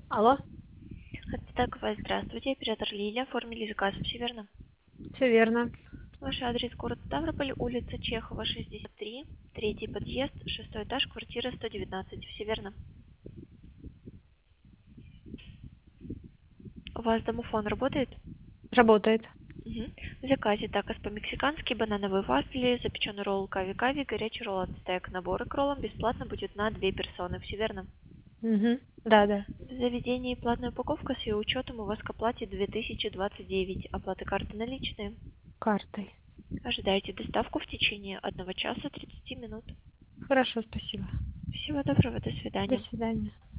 Алло, Так, здравствуйте, оператор Лилия, оформили заказ, все верно? все верно. Ваш адрес город Ставрополь, улица Чехова, 63, третий подъезд, шестой этаж, квартира 119, все верно? У вас домофон работает? Работает. Мгм. В заказе такос по-мексикански, банановые вафли, запеченный ролл кави-кави, горячий ролл от стейк. Наборы к роллам бесплатно будет на 2 персоны, все верно? Угу. Да, да. В заведении платная упаковка с ее учетом у вас к оплате 2029, оплата карты наличные. Картой. Ожидайте доставку в течение 1 часа 30 минут. Хорошо, спасибо. Всего доброго, до До свидания. свидания.